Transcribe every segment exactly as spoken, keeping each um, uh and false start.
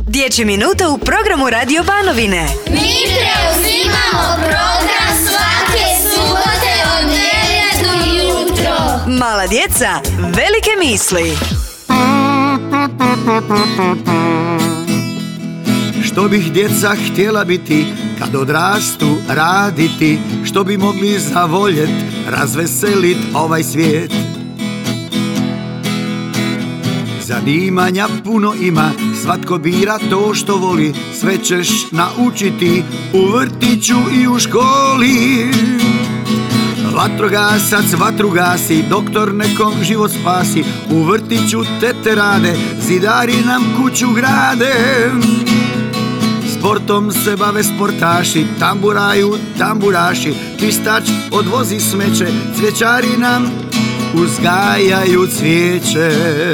Dječje minute u programu Radio Banovine. Mi preuzimamo program svake subote od devet ujutro. Mala djeca, velike misli. Što bih djeca htjela biti kad odrastu raditi, što bi mogli zavoljet, razveselit ovaj svijet. Zanimanja puno ima, svatko bira to što voli, sve ćeš naučiti u vrtiću i u školi. Vatrogasac vatru gasi, doktor nekom život spasi, u vrtiću tete rade, zidari nam kuću grade. Sportom se bave sportaši, tamburaju tamburaši, čistač odvozi smeće, cvjećari nam uzgajaju cvijeće.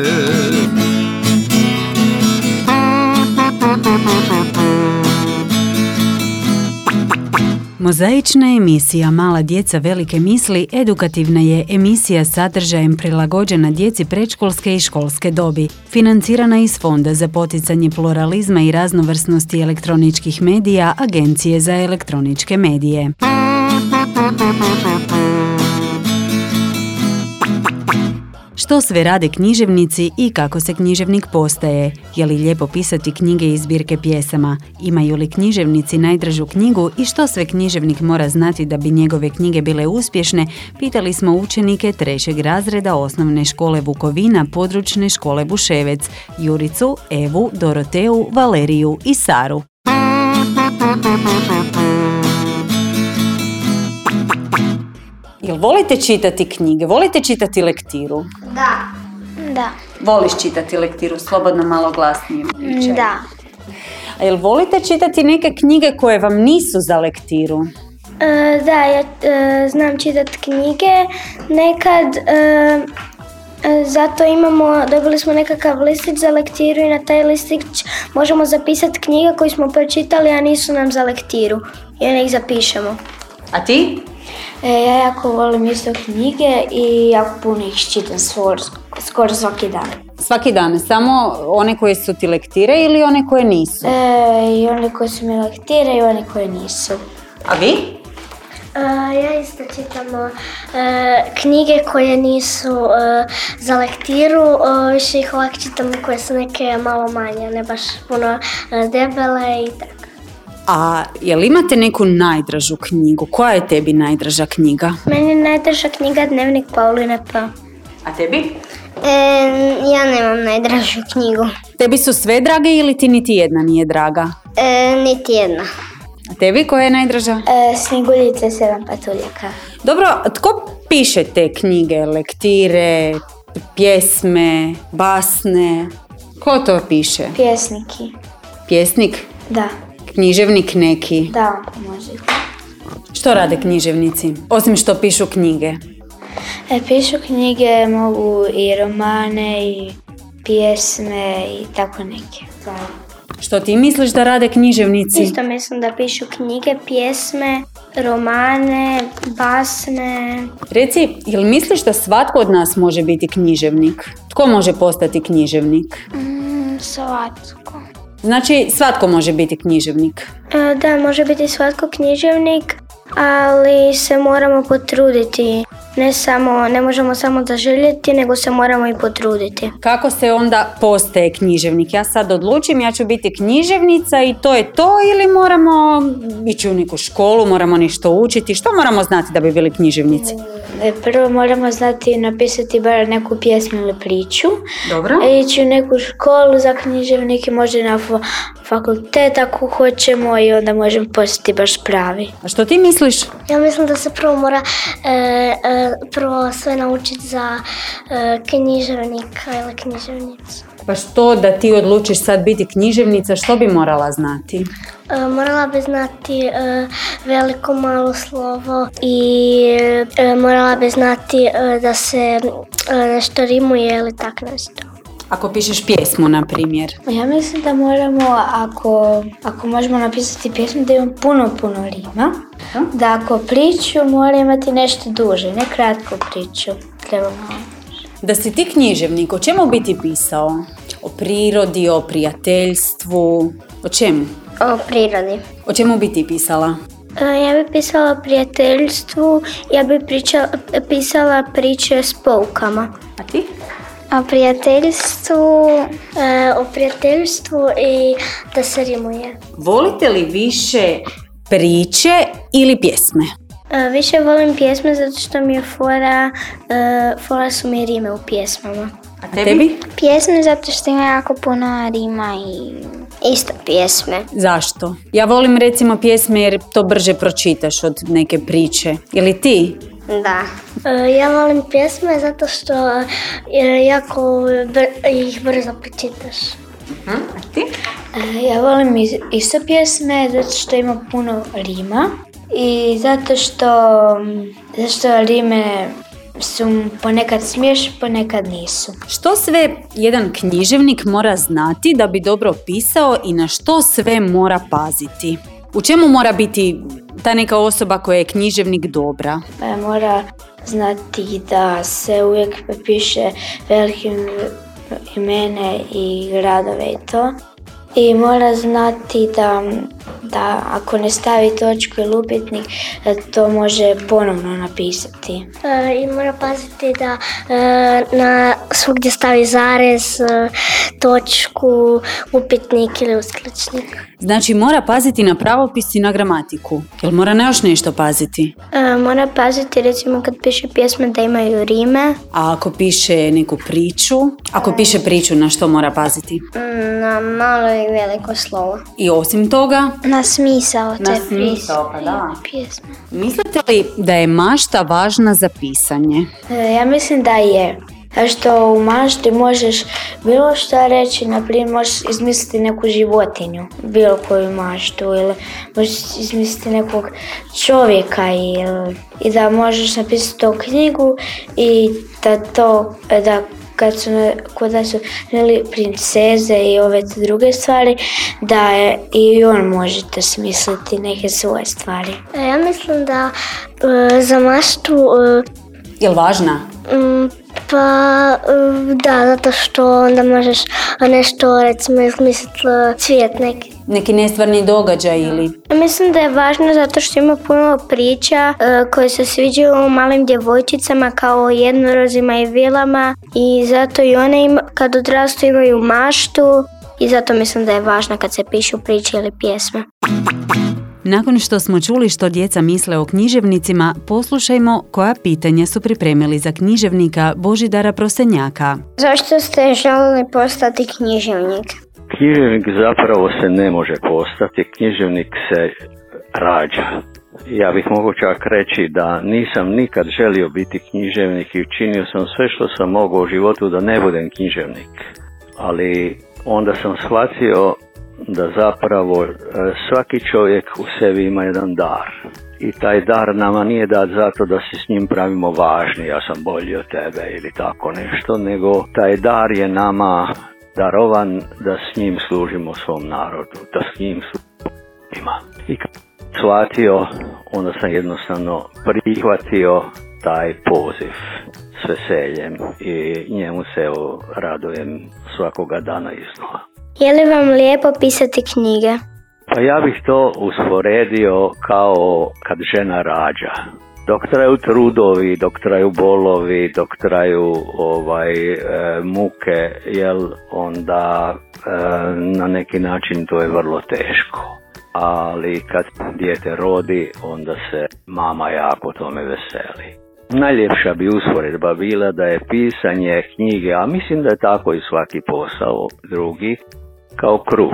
Mozaična emisija Mala djeca velike misli edukativna je emisija sadržajem prilagođena djeci predškolske i školske dobi, financirana iz Fonda za poticanje pluralizma i raznovrsnosti elektroničkih medija Agencije za elektroničke medije. Što sve rade književnici i kako se književnik postaje? Je li lijepo pisati knjige i zbirke pjesama? Imaju li književnici najdražu knjigu i što sve književnik mora znati da bi njegove knjige bile uspješne? Pitali smo učenike trećeg razreda osnovne škole Vukovina, područne škole Buševec, Juricu, Evu, Doroteju, Valeriju i Saru. Jel volite čitati knjige? Volite čitati lektiru? Da. Da. Voliš čitati lektiru, slobodno malo glasnije pričaj. Da. A jel volite čitati neke knjige koje vam nisu za lektiru? E, da, ja e, znam čitati knjige. Nekad e, e, zato imamo, dobili smo nekakav listić za lektiru i na taj listić možemo zapisati knjige koje smo pročitali, a nisu nam za lektiru. I onda ih zapišemo. A ti? E, ja jako volim isto knjige i jako puno ih čitam skoro, skoro svaki dan. Svaki dan, samo one koje su ti lektire ili one koje nisu? E, I one koje su mi lektire i one koje nisu. A vi? Uh, ja isto čitamo uh, knjige koje nisu uh, za lektiru, uh, više ih ovak čitamo koje su neke malo manje, ne baš puno uh, debele i tako. A jel imate neku najdražu knjigu? Koja je tebi najdraža knjiga? Meni je najdraža knjiga Dnevnik Pauline P. A tebi? E, ja nemam najdražu knjigu. Tebi su sve drage ili ti niti jedna nije draga? E, niti jedna. A tebi koja je najdraža? E, Snjeguljice sedam patuljaka. Dobro, tko piše te knjige, lektire, pjesme, basne? Ko to piše? Pjesniki. Pjesnik? Da. Književnik neki? Da, može. Što rade književnici, osim što pišu knjige? E, pišu knjige, mogu i romane i pjesme i tako neke. Da. Što ti misliš da rade književnici? Isto mislim da pišu knjige, pjesme, romane, basne. Reci, jel misliš da svatko od nas može biti književnik? Tko može postati književnik? Mm, svatko. Znači, svatko može biti književnik? E, da, može biti svatko književnik, ali se moramo potruditi. Ne samo, ne možemo samo zaželjeti, nego se moramo i potruditi. Kako se onda postaje književnik? Ja sad odlučim, ja ću biti književnica i to je to, ili moramo ići u neku školu, moramo nešto učiti? Što moramo znati da bi bili književnici? Prvo moramo znati napisati bar neku pjesmu ili priču. Dobro. Ići u neku školu za književnike, možda na fakultet ako hoćemo i onda možemo postati baš pravi. A što ti misliš? Ja mislim da se prvo mora e, e, prvo sve naučiti za e, književnika ili književnicu. Pa što da ti odlučiš sad biti književnica, što bi morala znati? E, morala bi znati e, veliko malo slovo i e, morala bi znati e, da se e, nešto rimuje ili tak nešto. Ako pišeš pjesmu, na primjer? Ja mislim da moramo, ako, ako možemo napisati pjesmu, da ima puno, puno rima. Da ako priču mora imati nešto duže, ne kratko priču. Treba malo. Da si ti književnik, o čemu bi ti pisao? O prirodi, o prijateljstvu, o čemu? O prirodi. O čemu bi ti pisala? Ja bi pisala o prijateljstvu, ja bi pričala, pisala priče s poukama. A ti? O prijateljstvu, e, o prijateljstvu i da se rimuje. Volite li više priče ili pjesme? E, više volim pjesme zato što mi je fora, e, fora su mi rime u pjesmama. A tebi? Pjesme zato što ima jako puno rima i isto pjesme. Zašto? Ja volim recimo pjesme jer to brže pročitaš od neke priče. Ili ti? Da. E, ja volim pjesme zato što e, jako br- ih brzo pročitaš. Uh-huh. A ti? Ja volim isto pjesme zato što ima puno rima i zato što, zato što rime su ponekad smiješne, ponekad nisu. Što sve jedan književnik mora znati da bi dobro pisao i na što sve mora paziti? U čemu mora biti ta neka osoba koja je književnik dobra? Mora znati da se uvijek piše velike imene i gradove i to. I mora znati da, da ako ne stavi točku ili upitnik, to može ponovno napisati. E, I mora paziti da e, na svugdje stavi zarez, e, točku, upitnik ili uskličnik. Znači mora paziti na pravopis i na gramatiku. Jel mora na još nešto paziti? E, mora paziti recimo kad piše pjesme da imaju rime. A ako piše neku priču? Ako piše priču, na što mora paziti? Na malo i veliko slovo. I osim toga? Na smisao te Na smisao, pa da. pjesme. Mislite li da je mašta važna za pisanje? Ja mislim da je. A što u mašti možeš bilo što reći, naprimjer možeš izmisliti neku životinju, bilo koju maštu, ili možeš izmisliti nekog čovjeka ili, i da možeš napisati to knjigu i da to, da kad su, kada su neli princeze i ove druge stvari, da je, i on možete smisliti neke svoje stvari. Ja mislim da e, za maštu... E, Jel važna? m, pa e, da, zato što onda možeš nešto recimo izmisliti cvijet neki. Neki nestvarni događaj ili... Mislim da je važno zato što ima puno priča e, koje se sviđaju malim djevojčicama kao jednorozima i vilama i zato i one ima, kad odrastu imaju maštu i zato mislim da je važno kad se pišu priče ili pjesme. Nakon što smo čuli što djeca misle o književnicima, poslušajmo koja pitanja su pripremili za književnika Božidara Prosenjaka. Zašto ste željeli postati književnik? Književnik zapravo se ne može postati, književnik se rađa. Ja bih mogao čak reći da nisam nikad želio biti književnik i učinio sam sve što sam mogao u životu da ne budem književnik. Ali onda sam shvatio da zapravo svaki čovjek u sebi ima jedan dar. I taj dar nama nije dat zato da se s njim pravimo važni, ja sam bolji od tebe ili tako nešto, nego taj dar je nama darovan da s njim služimo svom narodu, da s njim služimo. I kad sam shvatio, onda sam jednostavno prihvatio taj poziv s veseljem i njemu se evo radujem svakoga dana iznova. Je li vam lijepo pisati knjige? Pa ja bih to usporedio kao kad žena rađa. Dok traju trudovi, dok traju bolovi, dok traju ovaj, e, muke, jel onda e, na neki način to je vrlo teško. Ali kad dijete rodi, onda se mama jako tome veseli. Najljepša bi usporedba bila da je pisanje knjige, a mislim da je tako i svaki posao drugi, kao kruh.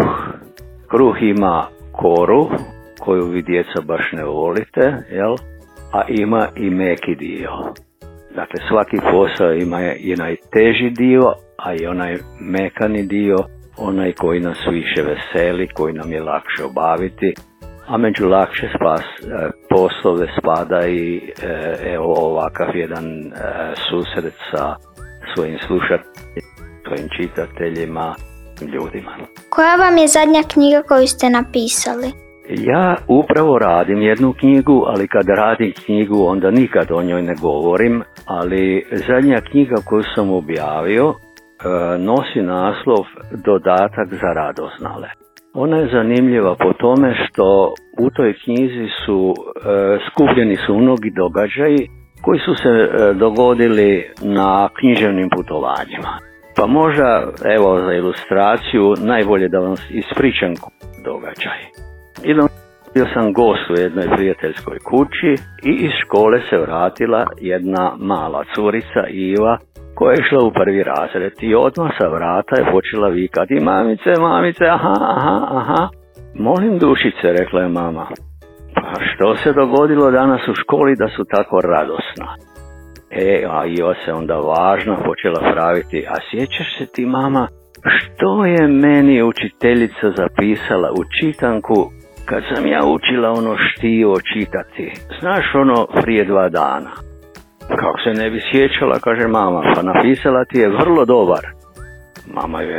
Kruh ima koru, koju vi djeca baš ne volite, jel? A ima i meki dio. Dakle, svaki posao ima i najteži dio, a i onaj mekani dio, onaj koji nas više veseli, koji nam je lakše obaviti. A među lakše spas, poslove spada i evo ovakav jedan susret sa svojim slušateljima, svojim čitateljima, ljudima. Koja vam je zadnja knjiga koju ste napisali? Ja upravo radim jednu knjigu, ali kad radim knjigu onda nikad o njoj ne govorim, ali zadnja knjiga koju sam objavio nosi naslov Dodatak za radoznale. Ona je zanimljiva po tome što u toj knjizi su skupljeni su mnogi događaji koji su se dogodili na književnim putovanjima. Pa možda, evo za ilustraciju, najbolje da vam ispričam događaj. Idem, bio sam gost u jednoj prijateljskoj kući i iz škole se vratila jedna mala curica Iva koja je išla u prvi razred i odmah sa vrata je počela vikati: mamice, mamice, aha, aha, aha. Molim dušice, rekla je mama, pa što se dogodilo danas u školi da su tako radosna? E, a Iva se onda važno počela praviti: a sjećaš se ti, mama, što je meni učiteljica zapisala u čitanku kad sam ja učila ono štivo čitati? Znaš, ono prije dva dana. Kako se ne bi sjećala, kaže mama, pa napisala ti je vrlo dobar. Mama je...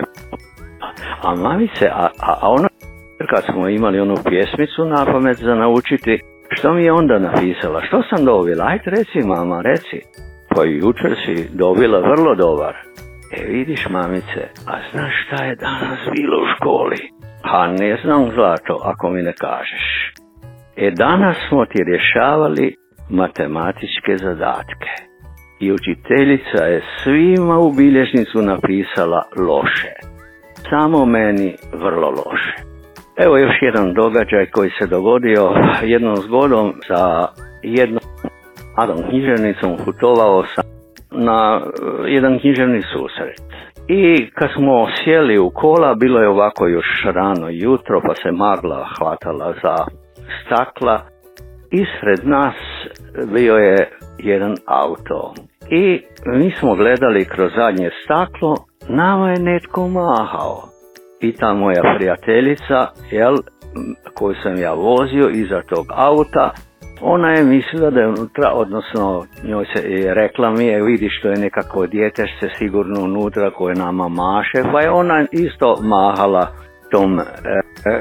A mamice, a, a, a ono kad smo imali onu pjesmicu na pamet za naučiti, što mi je onda napisala? Što sam dobila? Ajde reci, mama, reci. Pa jučer si dobila vrlo dobar. E vidiš, mamice, a znaš šta je danas bilo u školi? A ne znam, zlato, ako mi ne kažeš. E danas smo ti rješavali matematičke zadatke. I učiteljica je svima u bilježnicu napisala loše. Samo meni vrlo loše. Evo još jedan događaj koji se dogodio jednom zgodom sa jednom mladom književnicom. Putovao sam na jedan književni susret. I kad smo sjeli u kola, bilo je ovako još rano jutro, pa se magla hvatala za stakla. Ispred nas bio je jedan auto. I mi smo gledali kroz zadnje staklo, nama je netko mahao. I ta moja prijateljica, jel, koju sam ja vozio iza tog auta, ona je mislila da je unutra, odnosno njoj se je rekla mi je: vidi što je nekako djetešce sigurno unutra koje nama maše, pa je ona isto mahala tom e, e,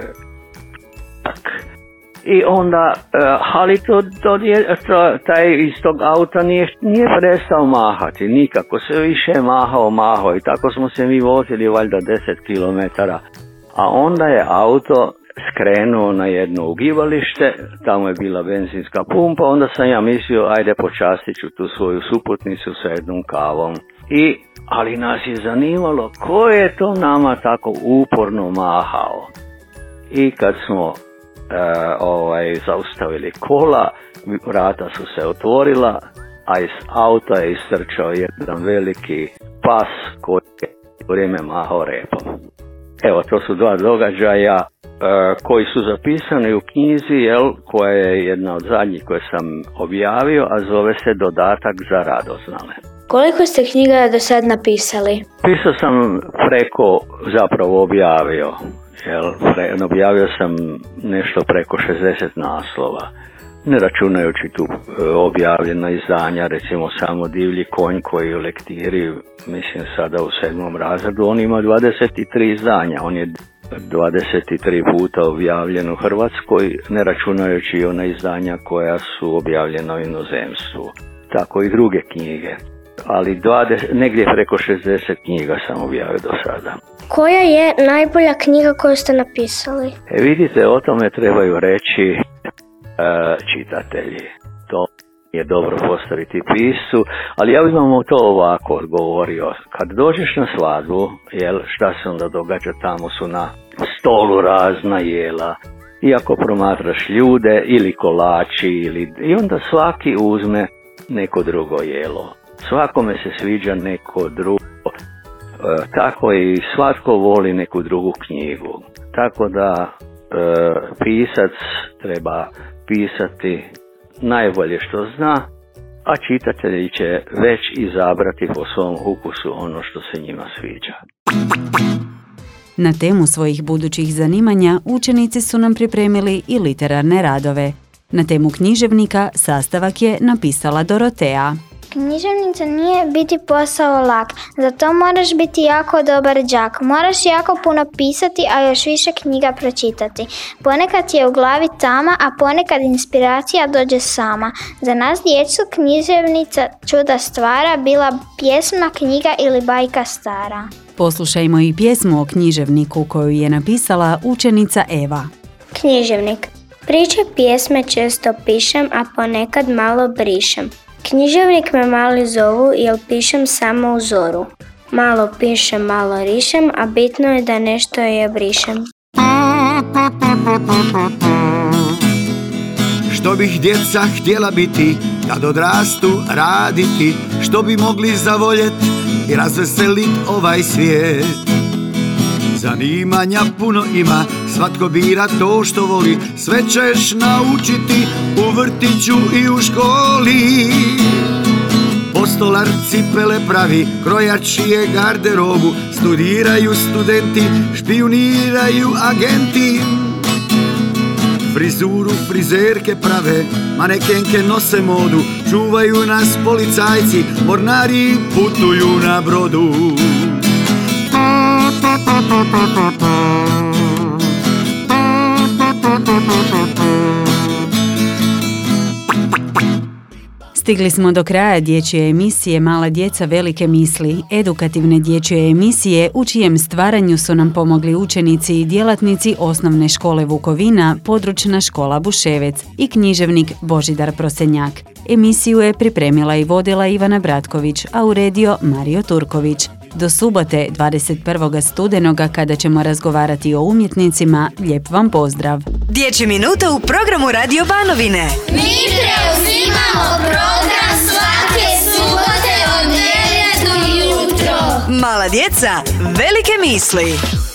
tak. I onda, e, ali to, to, to, taj iz tog auta nije, nije prestao mahati, nikako se više mahao, mahao i tako smo se mi vozili valjda deset kilometara. A onda je auto skrenuo na jedno ugibalište, tamo je bila benzinska pumpa, onda sam ja mislio ajde počastit ću tu svoju suputnicu sa jednom kavom. I, ali nas je zanimalo ko je to nama tako uporno mahao. I kad smo e, ovaj, zaustavili kola, vrata su se otvorila, a iz auta je istrčao jedan veliki pas koji je u vrijeme mahao repom. Evo, to su dva događaja Uh, koji su zapisani u knjizi, jel, koja je jedna od zadnjih koje sam objavio, a zove se Dodatak za radoznale. Koliko ste knjiga do sad napisali? Pisao sam preko, zapravo objavio, jel, pre, objavio sam nešto preko šezdeset naslova, ne računajući tu uh, objavljena izdanja, recimo samo Divlji konj koji u lektiri, mislim sada u sedmom razredu, on ima dvadeset tri izdanja, on je dvadeset tri puta objavljen u Hrvatskoj, ne računajući ona izdanja koja su objavljena u inozemstvu. Tako i druge knjige. Ali dvadeset, negdje preko šezdeset knjiga sam objavio do sada. Koja je najbolja knjiga koju ste napisali? E vidite, o tome trebaju reći e, čitatelji. To je dobro postaviti piscu, ali ja bih vam to ovako odgovorio. Kad dođeš na svadbu, jel, šta se onda događa? Tamo su na stolu razna jela. I ako promatraš ljude ili kolači, ili, i onda svaki uzme neko drugo jelo. Svakome se sviđa neko drugo. E, tako i svatko voli neku drugu knjigu. Tako da e, pisac treba pisati najbolje što zna, a čitatelji će već izabrati po svom ukusu ono što se njima sviđa. Na temu svojih budućih zanimanja učenici su nam pripremili i literarne radove. Na temu književnika sastavak je napisala Dorotea. Književnica nije biti posao lak, zato moraš biti jako dobar đak. Moraš jako puno pisati, a još više knjiga pročitati. Ponekad je u glavi tama, a ponekad inspiracija dođe sama. Za nas djecu književnica čuda stvara, bila pjesma, knjiga ili bajka stara. Poslušajmo i pjesmu o književniku koju je napisala učenica Eva. Književnik. Priče, pjesme često pišem, a ponekad malo brišem. Književnik me mali zovu, jel pišem samo u zoru. Malo pišem, malo rišem, a bitno je da nešto je brišem. Što bih djeca htjela biti, kad odrastu raditi, što bi mogli zavoljet i razveselit ovaj svijet. Zanimanja puno ima, svatko bira to što voli, sve ćeš naučiti u vrtiću i u školi. Postolar cipele pravi, krojač je garderobu, studiraju studenti, špijuniraju agenti. Frizuru frizerke prave, manekenke nose modu, čuvaju nas policajci, mornari putuju na brodu. Stigli smo do kraja dječje emisije Mala djeca velike misli, edukativne dječje emisije u čijem stvaranju su nam pomogli učenici i djelatnici osnovne škole Vukovina, područna škola Buševec i književnik Božidar Prosenjak. Emisiju je pripremila i vodila Ivana Bratković, a uredio Mario Turković. Do subote dvadeset prvog studenoga kada ćemo razgovarati o umjetnicima, lijep vam pozdrav. Dječje minute u programu Radio Banovine. Mi preuzimamo program svake subote od devet do jutro. Mala djeca, velike misli.